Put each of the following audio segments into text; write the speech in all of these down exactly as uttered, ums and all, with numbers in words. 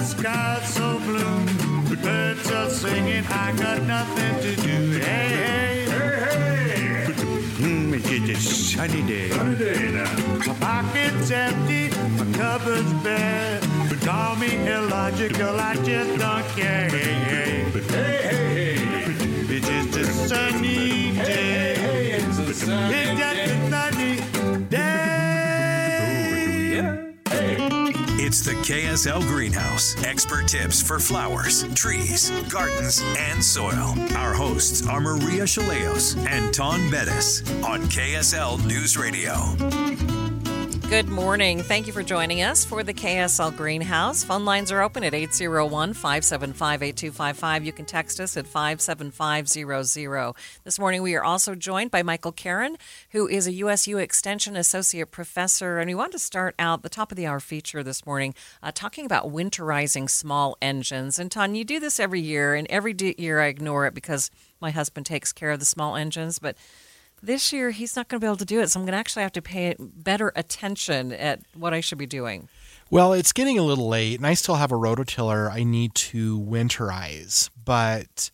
sky's so blue, the birds are singing, I got nothing to do. Hey, hey, hey, hey. Mm, it's a sunny day. Sunny day now. My pocket's empty, my cupboard's bare. But call me illogical, I just don't care. Hey, hey, hey, hey, hey. It's just a sunny day. Hey, hey, hey. It's a sunny day. It's just a sunny day. It's the K S L Greenhouse. Expert tips for flowers, trees, gardens, and soil. Our hosts are Maria Chaleos and Ton Bettis on K S L News Radio. Good morning. Thank you for joining us for the K S L Greenhouse. Phone lines are open at eight oh one, five seven five, eight two five five. You can text us at five seven five zero zero. This morning we are also joined by Michael Karen, who is a U S U Extension Associate Professor. And we want to start out the top of the hour feature this morning uh, talking about winterizing small engines. And Ton, you do this every year, and every year I ignore it because my husband takes care of the small engines. But this year, he's not going to be able to do it, so I'm going to actually have to pay better attention at what I should be doing. Well, it's getting a little late, and I still have a rototiller I need to winterize, but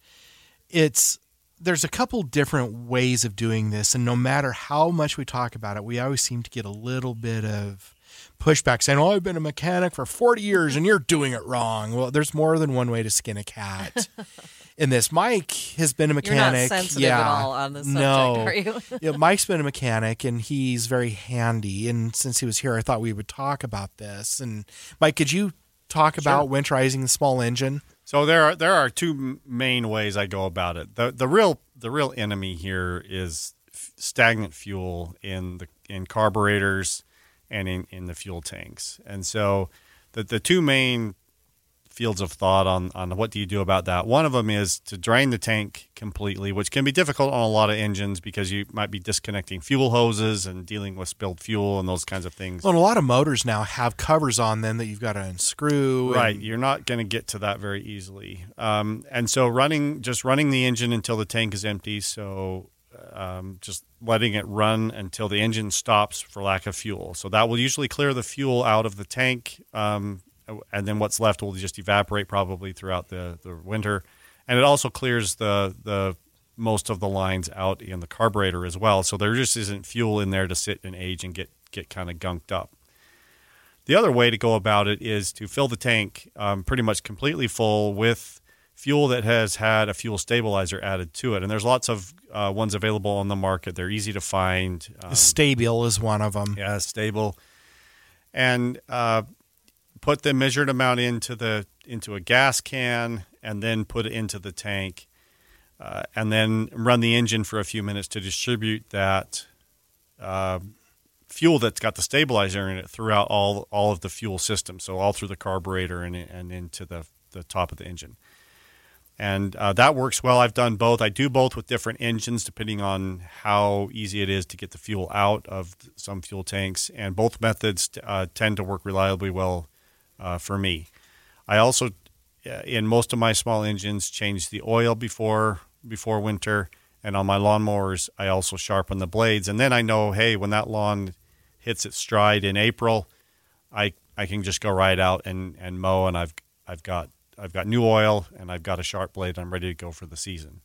it's there's a couple different ways of doing this, and no matter how much we talk about it, we always seem to get a little bit of pushback saying, oh, I've been a mechanic for forty years, and you're doing it wrong. Well, there's more than one way to skin a cat. In this, Mike has been a mechanic. You're not sensitive yeah, at all on this subject, no. are you? Yeah, Mike's been a mechanic, and he's very handy. And since he was here, I thought we would talk about this. And Mike, could you talk about Sure. winterizing the small engine? So there are there are two main ways I go about it. the the real The real enemy here is f- stagnant fuel in the in carburetors and in, in the fuel tanks. And so the the two main fields of thought on, on what do you do about that. One of them is to drain the tank completely, which can be difficult on a lot of engines because you might be disconnecting fuel hoses and dealing with spilled fuel and those kinds of things. Well, and a lot of motors now have covers on them that you've got to unscrew. Right. And You're not going to get to that very easily. Um, and so running, just running the engine until the tank is empty. So um, just letting it run until the engine stops for lack of fuel. So that will usually clear the fuel out of the tank. Um, and then what's left will just evaporate probably throughout the, the winter. And it also clears the the most of the lines out in the carburetor as well. So there just isn't fuel in there to sit and age and get, get kind of gunked up. The other way to go about it is to fill the tank um, pretty much completely full with fuel that has had a fuel stabilizer added to it. And there's lots of uh, ones available on the market. They're easy to find. Um, Stabil is one of them. Yeah, Stable. And uh, put the measured amount into the into a gas can and then put it into the tank uh, and then run the engine for a few minutes to distribute that uh, fuel that's got the stabilizer in it throughout all all of the fuel system, so all through the carburetor and, and into the, the top of the engine. And uh, that works well. I've done both. I do both with different engines depending on how easy it is to get the fuel out of some fuel tanks, and both methods uh, tend to work reliably well Uh, for me. I also, uh, in most of my small engines, change the oil before before winter, and on my lawnmowers, I also sharpen the blades. And then I know, hey, when that lawn hits its stride in April, I I can just go right out and, and mow, and I've I've got I've got new oil and I've got a sharp blade. I'm ready to go for the season.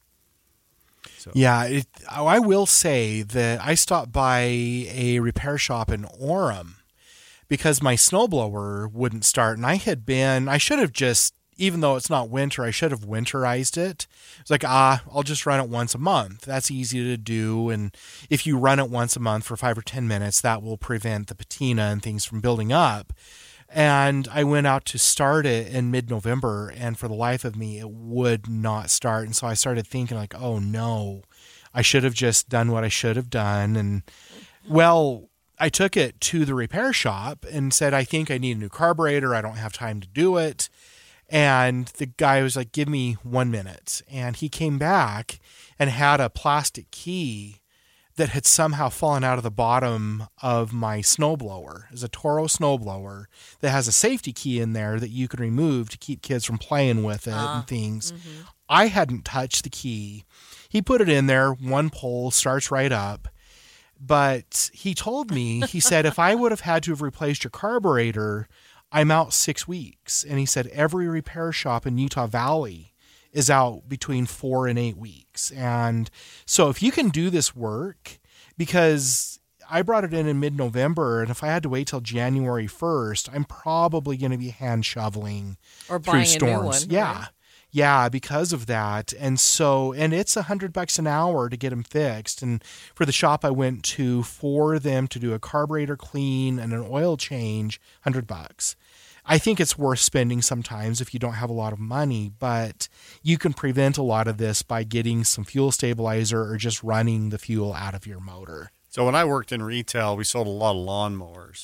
So. Yeah, it, I will say that I stopped by a repair shop in Orem because my snowblower wouldn't start, and I had been, I should have just, even though it's not winter, I should have winterized it. It's like, ah, I'll just run it once a month. That's easy to do, and if you run it once a month for five or ten minutes, that will prevent the patina and things from building up. And I went out to start it in mid-November, and for the life of me, it would not start. And so I started thinking, like, oh no, I should have just done what I should have done. And, well, I took it to the repair shop and said, I think I need a new carburetor. I don't have time to do it. And the guy was like, give me one minute. And he came back and had a plastic key that had somehow fallen out of the bottom of my snowblower. It's a Toro snowblower that has a safety key in there that you can remove to keep kids from playing with it uh, and things. Mm-hmm. I hadn't touched the key. He put it in there. One pull starts right up. But he told me, he said, if I would have had to have replaced your carburetor, I'm out six weeks. And he said every repair shop in Utah Valley is out between four and eight weeks. And so if you can do this work, because I brought it in in mid-November, and if I had to wait till January first, I'm probably going to be hand shoveling or through buying storms. a new one. Yeah. Right? Yeah, because of that. And so, and it's a hundred bucks an hour to get them fixed. And for the shop I went to, for them to do a carburetor clean and an oil change, hundred bucks. I think it's worth spending sometimes if you don't have a lot of money, but you can prevent a lot of this by getting some fuel stabilizer or just running the fuel out of your motor. So when I worked in retail, we sold a lot of lawnmowers,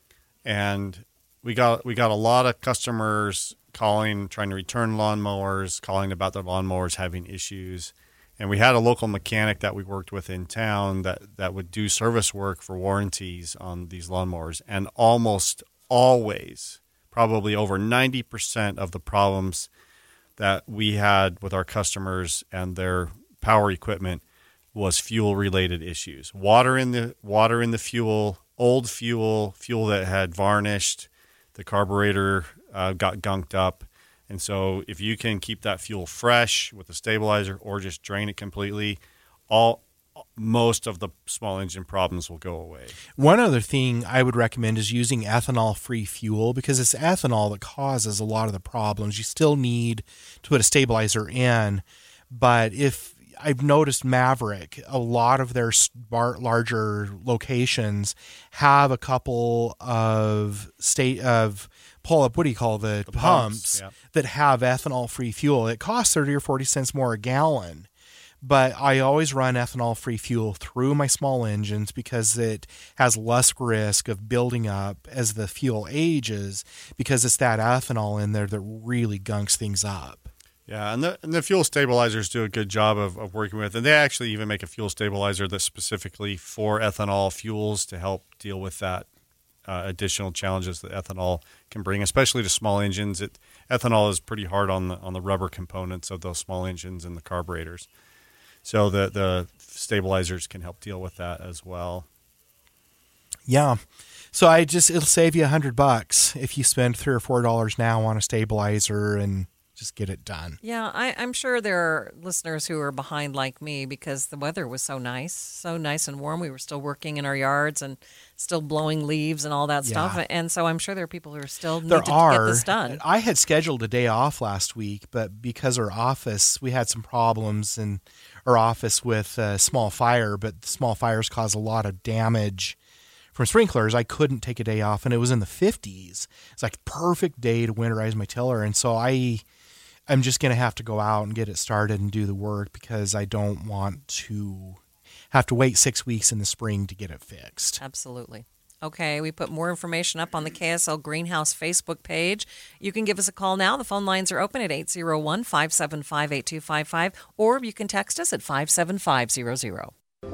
and we got we got a lot of customers calling, trying to return lawnmowers, calling about their lawnmowers having issues. And we had a local mechanic that we worked with in town that, that would do service work for warranties on these lawnmowers. And almost always, probably over ninety percent of the problems that we had with our customers and their power equipment was fuel-related issues. Water in the water in the fuel, old fuel, fuel that had varnished, the carburetor uh, got gunked up. And so if you can keep that fuel fresh with a stabilizer or just drain it completely, all most of the small engine problems will go away. One other thing I would recommend is using ethanol-free fuel, because it's ethanol that causes a lot of the problems. You still need to put a stabilizer in, but if I've noticed Maverick, a lot of their smart, larger locations have a couple of state of pull up. What do you call the, The pumps, pumps, yeah. that have ethanol free fuel? It costs thirty or forty cents more a gallon, but I always run ethanol free fuel through my small engines because it has less risk of building up as the fuel ages, because it's that ethanol in there that really gunks things up. Yeah, and the, and the fuel stabilizers do a good job of, of working with, and they actually even make a fuel stabilizer that's specifically for ethanol fuels to help deal with that uh, additional challenges that ethanol can bring, especially to small engines. It ethanol is pretty hard on the on the rubber components of those small engines and the carburetors, so the the stabilizers can help deal with that as well. Yeah. So I just it'll save you a hundred bucks if you spend three or four dollars now on a stabilizer and just get it done. Yeah, I, I'm sure there are listeners who are behind like me because the weather was so nice, so nice and warm. We were still working in our yards and still blowing leaves and all that Yeah. stuff. And so I'm sure there are people who are still need There to are. get this done. I had scheduled a day off last week, but because our office, we had some problems in our office with a small fire, but small fires cause a lot of damage from sprinklers. I couldn't take a day off, and it was in the fifties. It's like perfect day to winterize my tiller, and so I... I'm just going to have to go out and get it started and do the work because I don't want to have to wait six weeks in the spring to get it fixed. Absolutely. Okay, we put more information up on the K S L Greenhouse Facebook page. You can give us a call now. The phone lines are open at eight zero one, five seven five, eight two five five, or you can text us at five seven five zero zero.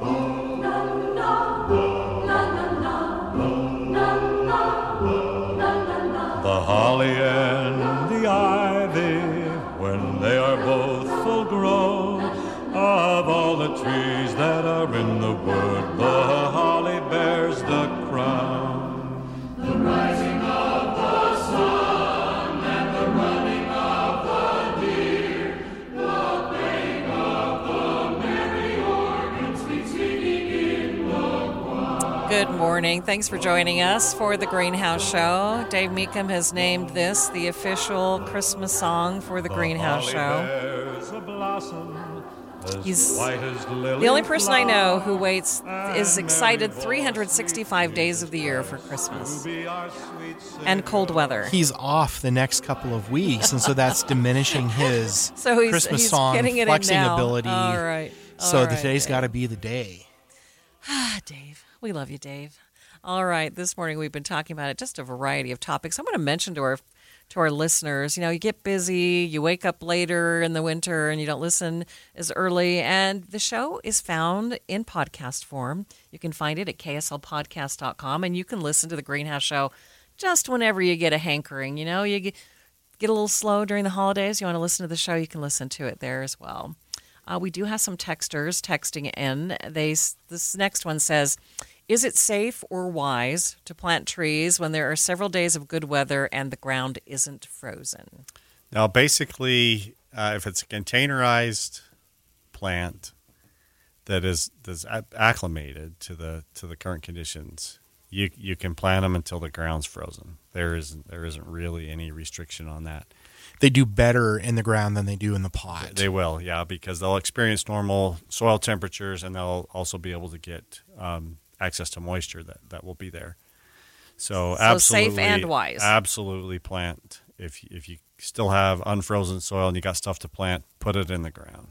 The holly and the ivy, when they are both full grown, of all the trees that are in the wood, the holly bears the crown. The rising of the sun and the running of the deer, the playing of the merry organ, sweet singing in the choir. Good morning. Thanks for joining us for the Greenhouse Show. Dave Meekum has named this the official Christmas song for the Greenhouse Show. He's the only person I know who waits, is excited three hundred sixty-five days of the year for Christmas and cold weather. He's off the next couple of weeks, and so that's diminishing his So he's, Christmas he's song getting it flexing in now. ability. All right. All so right, today's Dave. got to be the day. Ah, Dave. We love you, Dave. All right. This morning we've been talking about it, just a variety of topics. I want to mention to our to our listeners, you know, you get busy, you wake up later in the winter and you don't listen as early. And the show is found in podcast form. You can find it at K S L podcast dot com, and you can listen to the Greenhouse Show just whenever you get a hankering. You know, you get, get a little slow during the holidays, you want to listen to the show, you can listen to it there as well. Uh, we do have some texters texting in. They This next one says, Is it safe or wise to plant trees when there are several days of good weather and the ground isn't frozen? Now, basically, uh, if it's a containerized plant that is that's acclimated to the to the current conditions, you you can plant them until the ground's frozen. There isn't there isn't really any restriction on that. They do better in the ground than they do in the pot. They will, yeah, because they'll experience normal soil temperatures, and they'll also be able to get um, access to moisture that, that will be there. So, So absolutely, safe and wise. Absolutely plant. If if you still have unfrozen soil and you got stuff to plant, put it in the ground.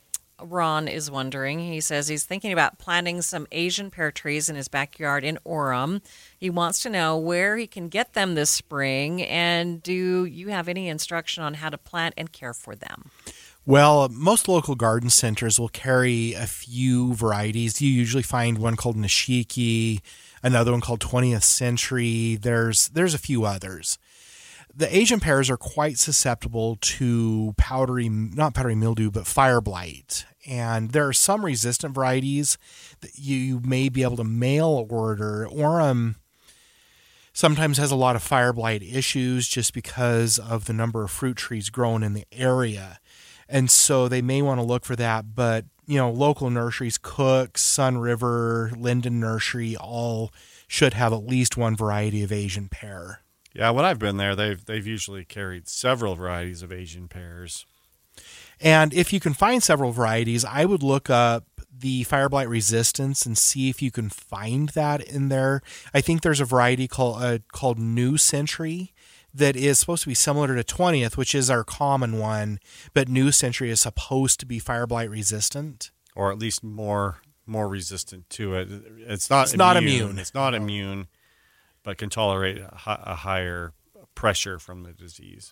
Ron is wondering. He says he's thinking about planting some Asian pear trees in his backyard in Orem. He wants to know where he can get them this spring, and do you have any instruction on how to plant and care for them? Well, most local garden centers will carry a few varieties. You usually find one called Nishiki, another one called twentieth Century. There's there's a few others. The Asian pears are quite susceptible to powdery, not powdery mildew, but fire blight. And there are some resistant varieties that you may be able to mail order. Orem sometimes has a lot of fire blight issues just because of the number of fruit trees grown in the area. And so they may want to look for that. But, you know, local nurseries, Cook, Sun River, Linden Nursery, all should have at least one variety of Asian pear. Yeah, when I've been there, they've they've usually carried several varieties of Asian pears. And if you can find several varieties, I would look up the fire blight resistance and see if you can find that in there. I think there's a variety called uh, called New Century that is supposed to be similar to twentieth, which is our common one, but New Century is supposed to be fire blight resistant, or at least more more resistant to it. It's not it's immune. not immune. It's not immune, but can tolerate a, hi- a higher pressure from the disease.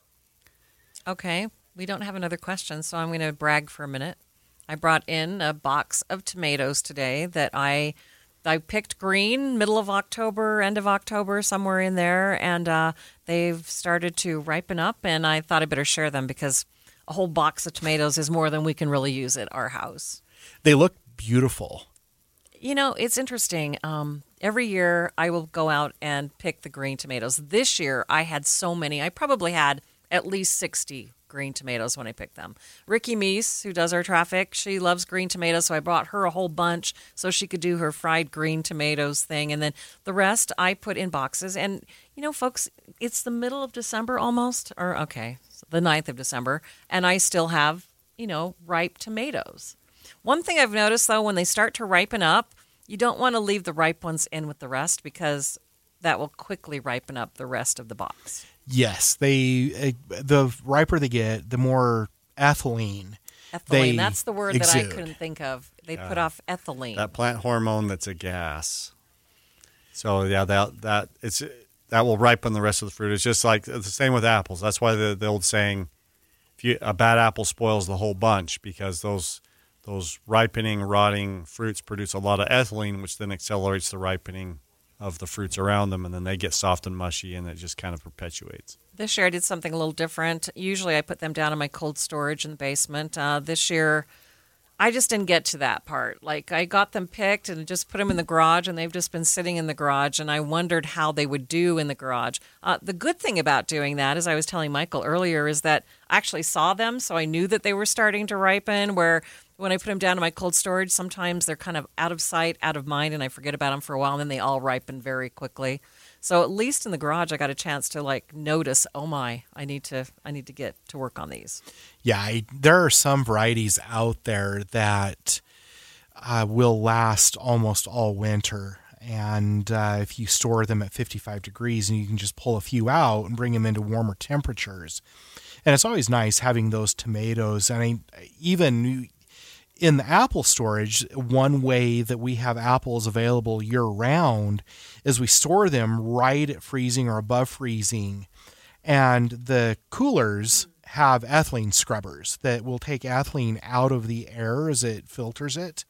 Okay, we don't have another question, so I'm going to brag for a minute. I brought in a box of tomatoes today that I I picked green, middle of October, end of October, somewhere in there, and uh, they've started to ripen up, and I thought I better share them because a whole box of tomatoes is more than we can really use at our house. They look beautiful. You know, it's interesting. Um, every year I will go out and pick the green tomatoes. This year I had so many. I probably had at least sixty green tomatoes when I picked them. Ricky Meese, who does our traffic, she loves green tomatoes, so I brought her a whole bunch so she could do her fried green tomatoes thing. And then the rest I put in boxes. And, you know, folks, it's the middle of December almost, or okay, the ninth of December, and I still have, you know, ripe tomatoes. One thing I've noticed, though, when they start to ripen up, you don't want to leave the ripe ones in with the rest because that will quickly ripen up the rest of the box. Yes, they uh, the riper they get, the more ethylene. Ethylene, they that's the word exude. that I couldn't think of. They Yeah. put off ethylene. That plant hormone that's a gas. So yeah, that that it's that will ripen the rest of the fruit. It's just like it's the same with apples. That's why the, the old saying, if you, a bad apple spoils the whole bunch, because those those ripening, rotting fruits produce a lot of ethylene, which then accelerates the ripening of the fruits around them, and then they get soft and mushy, and it just kind of perpetuates. This year I did something a little different. Usually I put them down in my cold storage in the basement. Uh, this year I just didn't get to that part. Like I got them picked and just put them in the garage, and they've just been sitting in the garage, and I wondered how they would do in the garage. Uh, the good thing about doing that, as I was telling Michael earlier, is that I actually saw them, so I knew that they were starting to ripen, where when I put them down in my cold storage, sometimes they're kind of out of sight, out of mind, and I forget about them for a while, and then they all ripen very quickly. So at least in the garage, I got a chance to like notice, oh my, I need to, I need to get to work on these. Yeah, I, there are some varieties out there that uh, will last almost all winter. And uh, if you store them at fifty-five degrees, and you can just pull a few out and bring them into warmer temperatures. And it's always nice having those tomatoes. And I, even in the apple storage, one way that we have apples available year-round is we store them right at freezing or above freezing. And the coolers have ethylene scrubbers that will take ethylene out of the air as it filters it.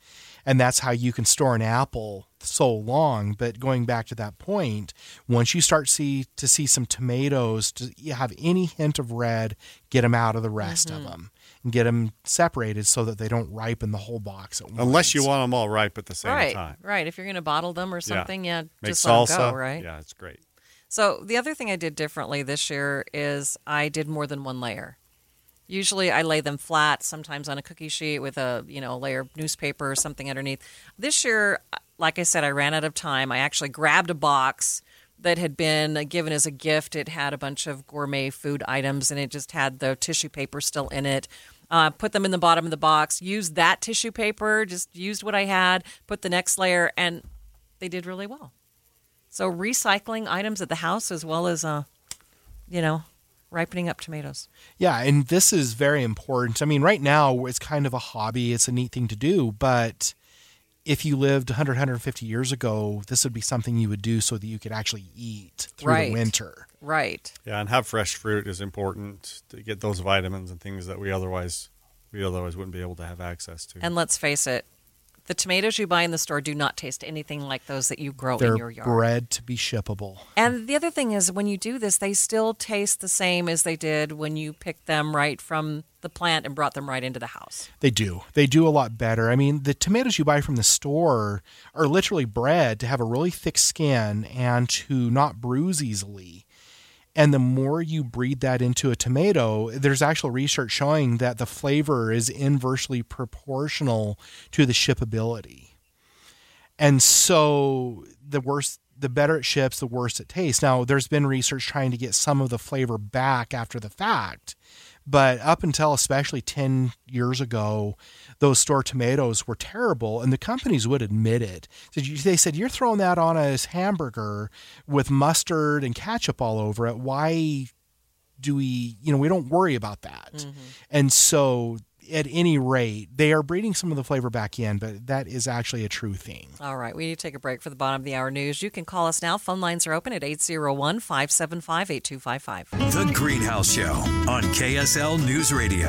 And that's how you can store an apple so long. But going back to that point, once you start see to see some tomatoes, to have any hint of red, get them out of the rest mm-hmm. of them and get them separated so that they don't ripen the whole box at once. Unless you want them all ripe at the same right, time. Right. If you're going to bottle them or something, yeah, yeah Make just salsa. let them go, right? Yeah, it's great. So the other thing I did differently this year is I did more than one layer. Usually I lay them flat, sometimes on a cookie sheet with a, you know, layer of newspaper or something underneath. This year, like I said, I ran out of time. I actually grabbed a box that had been given as a gift. It had a bunch of gourmet food items, and it just had the tissue paper still in it. Uh, put them in the bottom of the box, used that tissue paper, just used what I had, put the next layer, and they did really well. So recycling items at the house as well as, uh, you know, ripening up tomatoes. Yeah, and this is very important. I mean, right now it's kind of a hobby. It's a neat thing to do, but if you lived one hundred, one hundred fifty years ago, this would be something you would do so that you could actually eat through right. the winter. Right. Yeah, and have fresh fruit is important to get those vitamins and things that we otherwise we otherwise wouldn't be able to have access to. And let's face it, the tomatoes you buy in the store do not taste anything like those that you grow They're in your yard. They're bred to be shippable. And the other thing is when you do this, they still taste the same as they did when you picked them right from the plant and brought them right into the house. They do. They do a lot better. I mean, the tomatoes you buy from the store are literally bred to have a really thick skin and to not bruise easily. And the more you breed that into a tomato, there's actual research showing that the flavor is inversely proportional to the shippability. And so the worse, the better it ships, the worse it tastes. Now, there's been research trying to get some of the flavor back after the fact. But up until especially ten years ago, those store tomatoes were terrible, and the companies would admit it. They said, you're throwing that on a hamburger with mustard and ketchup all over it. Why do we, you know, we don't worry about that. Mm-hmm. And so at any rate, they are breeding some of the flavor back in, but that is actually a true thing. All right. We need to take a break for the bottom of the hour news. You can call us now. Phone lines are open at eight oh one, five seven five, eight two five five. The Greenhouse Show on K S L News Radio.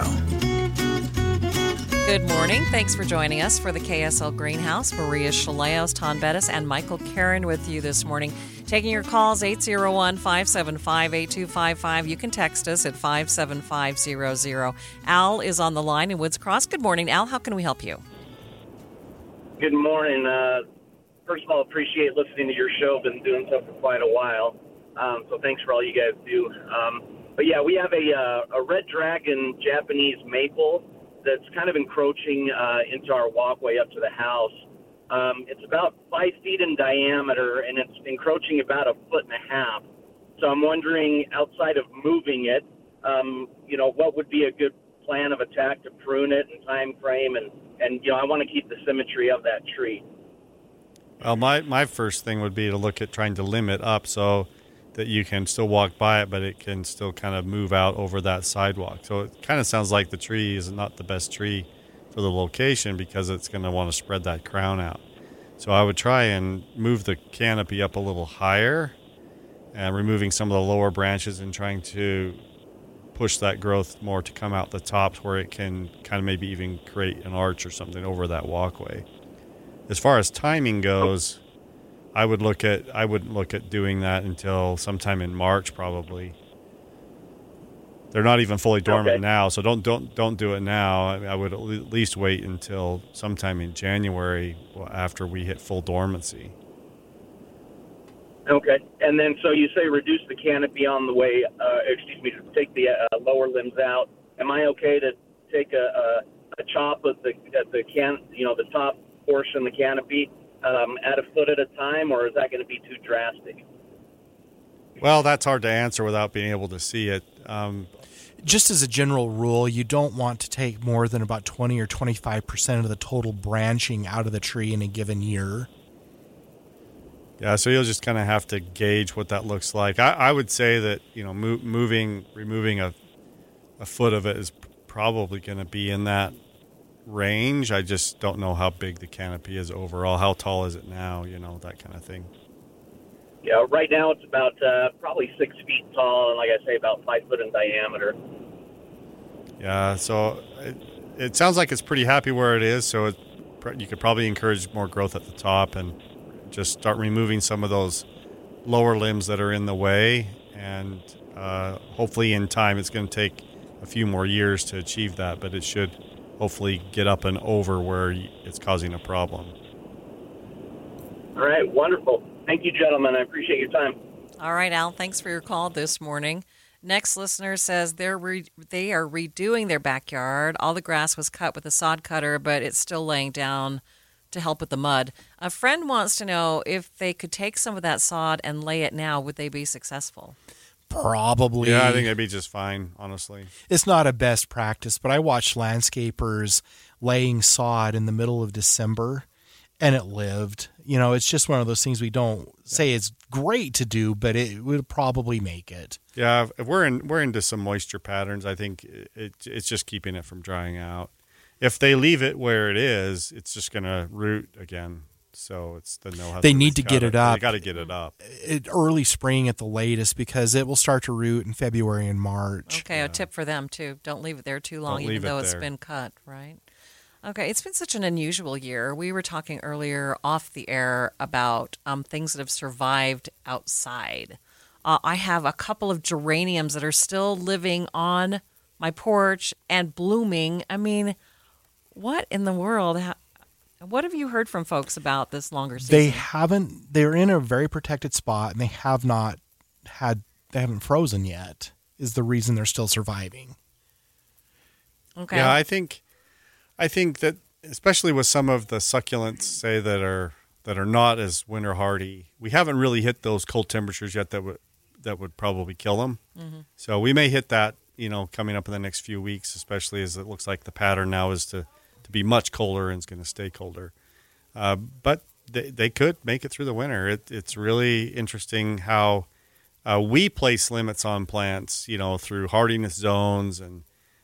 Good morning. Thanks for joining us for the K S L Greenhouse. Maria Chaleos, Ton Bettis, and Michael Karen with you this morning. Taking your calls, eight oh one, five seven five, eight two five five. You can text us at five seven five zero zero. Al is on the line in Woods Cross. Good morning, Al. How can we help you? Good morning. Uh, first of all, appreciate listening to your show. Been doing so for quite a while. Um, so thanks for all you guys do. Um, but yeah, we have a, uh, a Red Dragon Japanese maple that's kind of encroaching uh, into our walkway up to the house. Um, it's about five feet in diameter, and it's encroaching about a foot and a half. So I'm wondering, outside of moving it, um, you know, what would be a good plan of attack to prune it and time frame? And, and you know, I want to keep the symmetry of that tree. Well, my, my first thing would be to look at trying to limb it up so that you can still walk by it, but it can still kind of move out over that sidewalk. So it kind of sounds like the tree is not the best tree for the location because it's going to want to spread that crown out. So I would try and move the canopy up a little higher and removing some of the lower branches and trying to push that growth more to come out the tops where it can kind of maybe even create an arch or something over that walkway. As far as timing goes, I would look at I wouldn't look at doing that until sometime in March probably. They're not even fully dormant okay. now, so don't don't don't do it now. I, I would at least wait until sometime in January after we hit full dormancy. Okay, and then so you say reduce the canopy on the way. Uh, excuse me, take the uh, lower limbs out. Am I okay to take a, a, a chop of the at the can you know the top portion of the canopy um, at a foot at a time, or is that going to be too drastic? Well, that's hard to answer without being able to see it. Um, Just as a general rule, you don't want to take more than about twenty or twenty-five percent of the total branching out of the tree in a given year. Yeah, so you'll just kind of have to gauge what that looks like. I, I would say that, you know, move, moving, removing a, a foot of it is probably going to be in that range. I just don't know how big the canopy is overall. How tall is it now? You know, that kind of thing. Yeah, right now it's about uh, probably six feet tall, and like I say, about five foot in diameter. Yeah, so it, it sounds like it's pretty happy where it is, so it's pr- you could probably encourage more growth at the top and just start removing some of those lower limbs that are in the way. And uh, hopefully in time, it's going to take a few more years to achieve that, but it should hopefully get up and over where it's causing a problem. All right, wonderful. Thank you, gentlemen. I appreciate your time. All right, Al, thanks for your call this morning. Next listener says they're re- they are redoing their backyard. All the grass was cut with a sod cutter, but it's still laying down to help with the mud. A friend wants to know if they could take some of that sod and lay it now, would they be successful? Probably. Yeah, I think it'd be just fine, honestly. It's not a best practice, but I watched landscapers laying sod in the middle of December, and it lived. You know, it's just one of those things we don't say it's great to do, but it would probably make it. Yeah, if we're in we're into some moisture patterns. I think it, it's just keeping it from drying out. If they leave it where it is, it's just going to root again. So it's the no. They need to get it up. They got to get it up. It, early spring at the latest, because it will start to root in February and March. Okay, a tip for them too. Don't leave it there too long, Don't even leave it though it's there. been cut, right? Okay, it's been such an unusual year. We were talking earlier off the air about um, things that have survived outside. Uh, I have a couple of geraniums that are still living on my porch and blooming. I mean, what in the world? How, what have you heard from folks about this longer season? They haven't. They're in a very protected spot, and they have not had. They haven't frozen yet. Is the reason they're still surviving. Okay. Yeah, I think, I think that especially with some of the succulents, say that are that are not as winter hardy, we haven't really hit those cold temperatures yet that would that would probably kill them. Mm-hmm. So we may hit that, you know, coming up in the next few weeks, especially as it looks like the pattern now is to, to be much colder and it's going to stay colder. Uh, but they, they could make it through the winter. It, it's really interesting how uh, we place limits on plants, you know, through hardiness zones and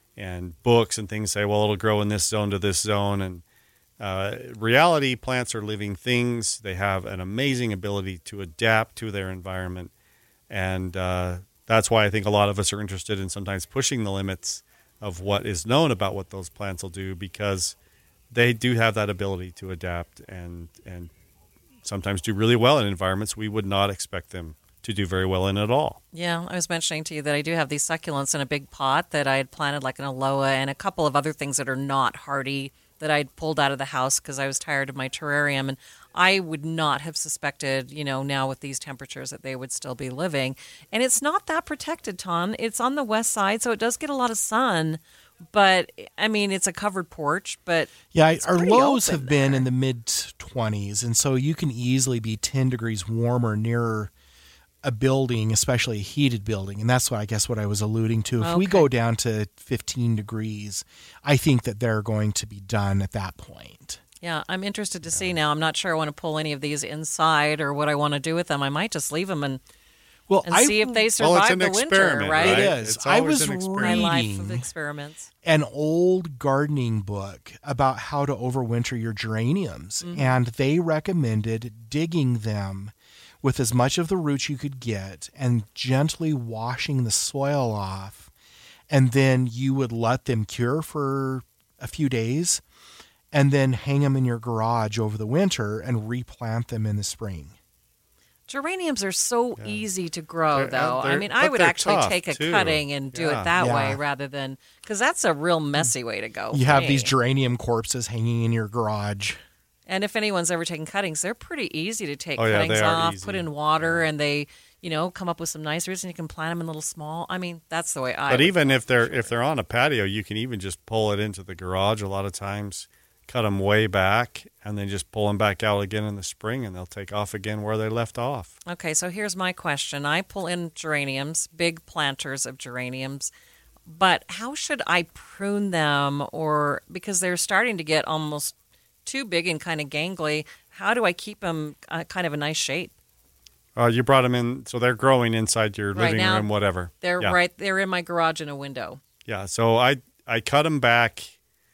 and books and things say, well, it'll grow in this zone to this zone. And uh, reality, plants are living things. They have an amazing ability to adapt to their environment. And uh, that's why I think a lot of us are interested in sometimes pushing the limits of what is known about what those plants will do, because they do have that ability to adapt and and sometimes do really well in environments we would not expect them to do very well in at all. Yeah, I was mentioning to you that I do have these succulents in a big pot that I had planted, like an aloe and a couple of other things that are not hardy that I'd pulled out of the house because I was tired of my terrarium. And I would not have suspected, you know, now with these temperatures that they would still be living. And it's not that protected, Ton. It's on the west side, so it does get a lot of sun. But, I mean, it's a covered porch, but yeah, it's our pretty lows open have been there. in the mid twenties, and so you can easily be ten degrees warmer near a building, especially a heated building, and that's what I guess what I was alluding to. If Okay. we go down to fifteen degrees, I think that they're going to be done at that point. Yeah, I'm interested to see now. I'm not sure I want to pull any of these inside or what I want to do with them. I might just leave them and, Well, and I see if they Well, survive it's an the winter, experiment, right? It right? is. It's I always was an experiment. My reading life of experiments. an old gardening book about how to overwinter your geraniums, Mm-hmm. and they recommended digging them with as much of the roots you could get and gently washing the soil off, and then you would let them cure for a few days and then hang them in your garage over the winter and replant them in the spring. Geraniums are so easy to grow, They're- though. I they're- mean, I but would they're actually tough, take a too. cutting and do Yeah. it that Yeah. way rather than because that's a real messy way to go. You for have me. these geranium corpses hanging in your garage. And if anyone's ever taken cuttings, they're pretty easy to take Oh, yeah, cuttings they are off, easy. put in water, and they, you know, come up with some nice roots, and you can plant them in little small. I mean, that's the way I. But would even go if for they're sure. if they're on a patio, you can even just pull it into the garage a lot of times, cut them way back, and then just pull them back out again in the spring, and they'll take off again where they left off. Okay, so here's my question. I pull in geraniums, big planters of geraniums, but how should I prune them? Or because they're starting to get almost too big and kind of gangly, how do I keep them uh, kind of a nice shape? Uh, you brought them in, so they're growing inside your Right living now, room, whatever. They're yeah. right. They're in my garage in a window. Yeah, so I I cut them back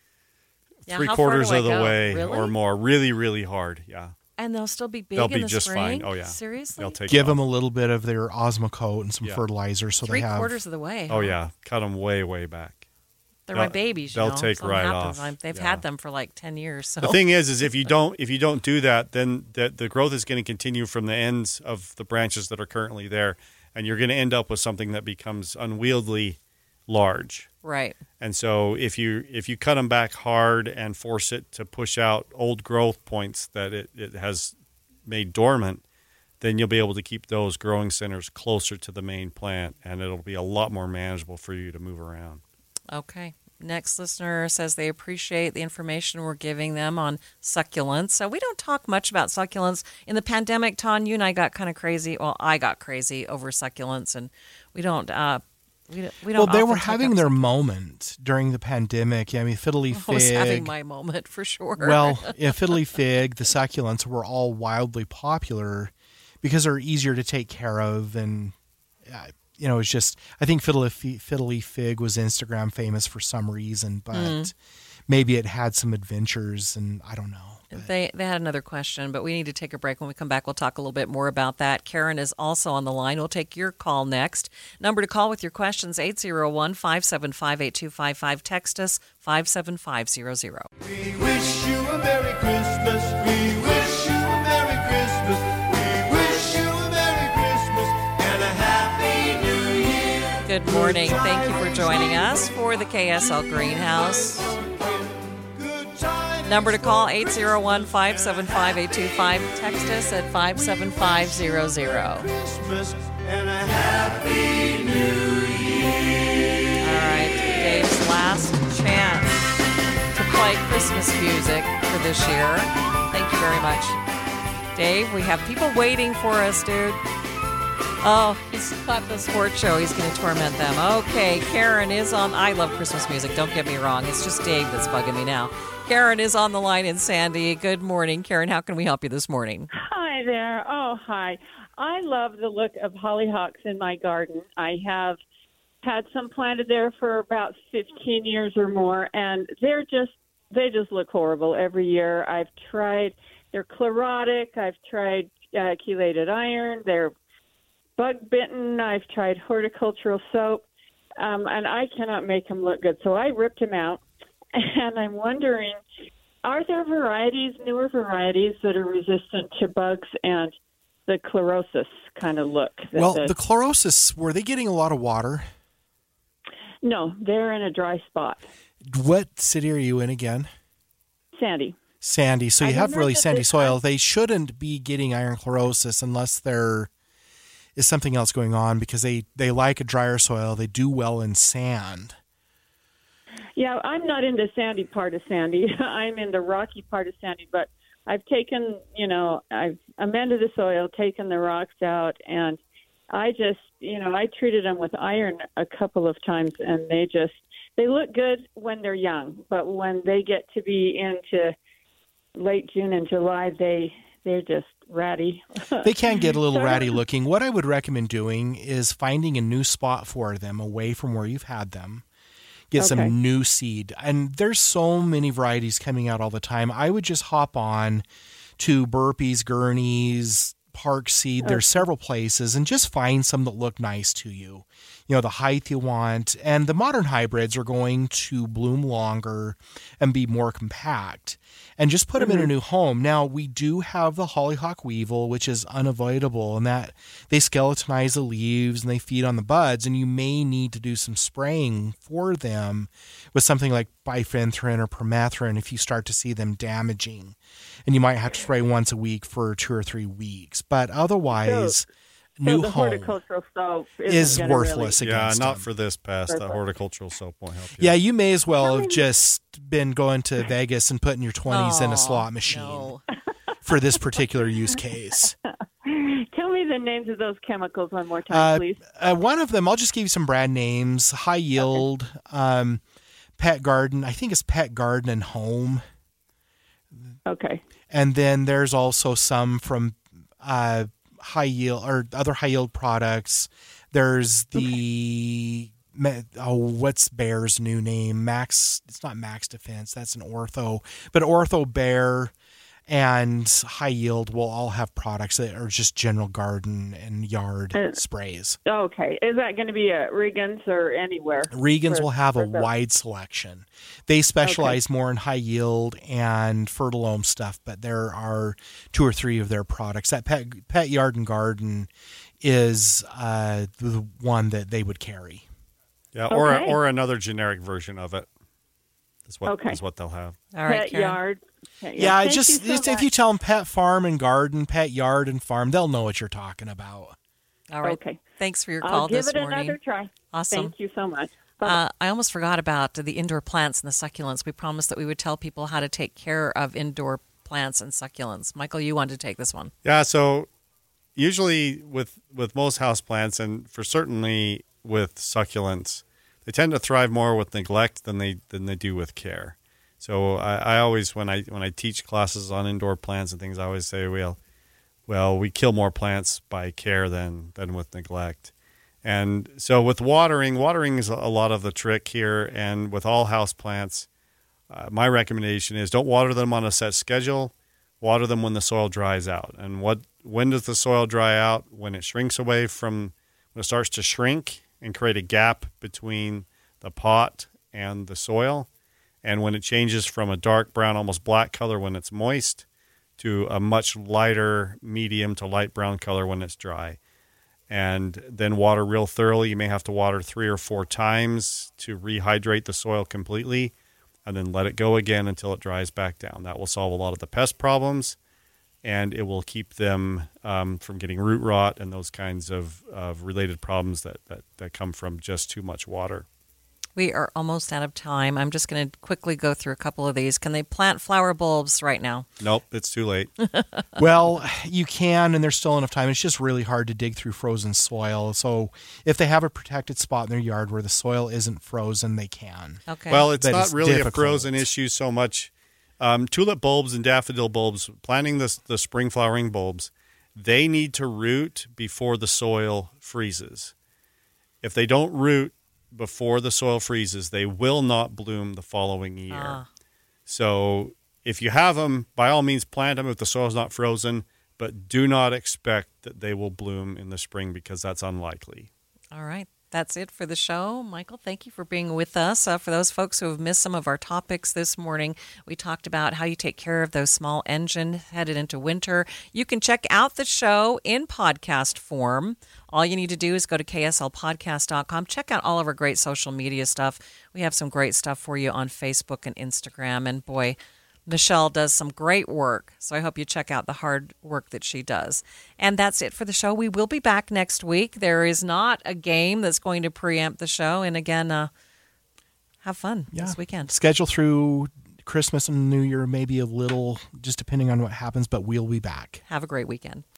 Yeah, three how far quarters do I of the go? way Really? or more, really, really hard. Yeah, And they'll still be big they'll in be the just spring? fine. Oh yeah, Seriously? They'll take Give off. them a little bit of their Osmocote and some Yeah. fertilizer so Three they have. quarters of the way. Oh huh? yeah, cut them way, way back. They're They'll- my babies. You they'll know? take Something right happens. off. I'm, they've Yeah. had them for like ten years. So The thing is, is if you don't if you don't do that, then the the growth is going to continue from the ends of the branches that are currently there, and you're going to end up with something that becomes unwieldy large. right. And so if you if you cut them back hard and force it to push out old growth points that it, it has made dormant, then you'll be able to keep those growing centers closer to the main plant, and it'll be a lot more manageable for you to move around. Okay. Next listener says they appreciate the information we're giving them on succulents. So we don't talk much about succulents. In the pandemic, Ton, you and I got kind of crazy. Well, I got crazy over succulents, and we don't. Uh, we don't. We don't Well, they often were take having up their succulents. moment during the pandemic. I mean, fiddly I was having fig. my moment for sure. Well, yeah, fiddly fig, the succulents were all wildly popular because they're easier to take care of, and uh, you know, it's just I think fiddly Fi- fiddly fig was Instagram famous for some reason, but Mm. maybe it had some adventures, and I don't know. But- They they had another question, but we need to take a break. When we come back, we'll talk a little bit more about that. Karen is also on the line. We'll take your call next. Number to call with your questions, eight zero one, five seven five, eight two five five. Text us, five seven five zero zero. We wish you a Merry Christmas. We wish you a Merry Christmas. We wish you a Merry Christmas and a Happy New Year. Good morning. Thank you for joining us for the K S L Greenhouse. Good tidings. Number to call, eight zero one, five seven five, eight two five. Text us at five seven five zero zero. Christmas and a Happy New Year. All right, Dave's last chance to play Christmas music for this year. Thank you very much, Dave. We have people waiting for us, dude. Oh, he's got the sports show. He's going to torment them. Okay, Karen is on. I love Christmas music. Don't get me wrong. It's just Dave that's bugging me now. Karen is on the line in Sandy. Good morning, Karen. How can we help you this morning? Hi there. Oh, hi. I love the look of hollyhocks in my garden. I have had some planted there for about fifteen years or more, and they're just, they just look horrible every year. I've tried, they're chlorotic. I've tried uh, chelated iron. They're bug bitten. I've tried horticultural soap, um, and I cannot make them look good. So I ripped them out, and I'm wondering, are there varieties, newer varieties that are resistant to bugs and the chlorosis kind of look? that Well, the chlorosis, were they getting a lot of water? No, they're in a dry spot. What city are you in again? Sandy. Sandy. So I you have remember really that sandy this- soil. They shouldn't be getting iron chlorosis unless there is something else going on, because they, they like a drier soil. They do well in sand. Yeah, I'm not in the sandy part of Sandy. I'm in the rocky part of Sandy, but I've taken, you know, I've amended the soil, taken the rocks out, and I just, you know, I treated them with iron a couple of times, and they just, they look good when they're young, but when they get to be into late June and July, they, they're just ratty. They can get a little So- ratty looking. What I would recommend doing is finding a new spot for them away from where you've had them. Get Okay. some new seed. And there's so many varieties coming out all the time. I would just hop on to Burpees, Gurneys, Park Seed. There's several places, and just find some that look nice to you. You know, the height you want. And the modern hybrids are going to bloom longer and be more compact. And just put them in a new home. Now, we do have the hollyhock weevil, which is unavoidable, and that they skeletonize the leaves and they feed on the buds, and you may need to do some spraying for them with something like bifenthrin or permethrin if you start to see them damaging. And you might have to spray once a week for two or three weeks. But otherwise, new so the home horticultural soap isn't is gonna worthless Really, Yeah, against not them. for this pest. The Perfect. horticultural soap won't help you. Yeah, you may as well have just been going to Vegas and putting your twenties in Oh, a slot machine no. for this particular use case. Tell me the names of those chemicals one more time, Uh, please. uh, one of them, I'll just give you some brand names. High Yield, um, Pet Garden. I think it's Pet Garden and Home. Okay. And then there's also some from uh, High Yield or other High Yield products. There's the Ma- oh, what's Bear's new name? Max. It's not Max Defense. That's an Ortho, but Ortho Bear. and High Yield will all have products that are just general garden and yard Uh, sprays. Okay. Is that going to be at Regan's or anywhere? Regan's For- will have a for the- wide selection. They specialize more in High Yield and Fertilome stuff, but there are two or three of their products. That Pet, Pet Yard and Garden is uh, the one that they would carry. Yeah, or Okay. or another generic version of it. Is what Okay. is what they'll have. All right, Pet Karen. Yard. Pet Yard. Yeah, Thank just, you so just if much. you tell them Pet Farm and Garden, Pet Yard and Farm, they'll know what you're talking about. All right. Okay. Thanks for your I'll call give this it morning. another try. Awesome. Thank you so much. Bye. Uh, I almost forgot about the indoor plants and the succulents. We promised that we would tell people how to take care of indoor plants and succulents. Michael, you wanted to take this one. Yeah, so usually with with most houseplants, and for certainly with succulents, they tend to thrive more with neglect than they than they do with care. So I, I always when I when I teach classes on indoor plants and things, I always say, well, well, we kill more plants by care than than with neglect. And so with watering, watering is a lot of the trick here. And with all houseplants, uh, my recommendation is don't water them on a set schedule. Water them when the soil dries out. And what when does the soil dry out? When it shrinks away from, when it starts to shrink and create a gap between the pot and the soil. And when it changes from a dark brown, almost black color when it's moist to a much lighter medium to light brown color when it's dry. And then water real thoroughly. You may have to water three or four times to rehydrate the soil completely, and then let it go again until it dries back down. That will solve a lot of the pest problems, and it will keep them um, from getting root rot and those kinds of, of related problems that, that, that come from just too much water. We are almost out of time. I'm just going to quickly go through a couple of these. Can they plant flower bulbs right now? Nope, it's too late. Well, you can, and there's still enough time. It's just really hard to dig through frozen soil. So if they have a protected spot in their yard where the soil isn't frozen, they can. Okay. Well, it's But not it's really difficult. a frozen issue so much. Um, tulip bulbs and daffodil bulbs, planting the, the spring flowering bulbs, they need to root before the soil freezes. If they don't root before the soil freezes, they will not bloom the following year. Ah. So if you have them, by all means plant them if the soil's not frozen, but do not expect that they will bloom in the spring because that's unlikely. All right. That's it for the show. Michael, thank you for being with us. Uh, for those folks who have missed some of our topics this morning, we talked about how you take care of those small engines headed into winter. You can check out the show in podcast form. All you need to do is go to K S L podcast dot com. Check out all of our great social media stuff. We have some great stuff for you on Facebook and Instagram. And boy, Nichelle does some great work, so I hope you check out the hard work that she does. And that's it for the show. We will be back next week. There is not a game that's going to preempt the show. And again, uh, have fun Yeah. this weekend. Schedule through Christmas and New Year, maybe a little, just depending on what happens, but we'll be back. Have a great weekend.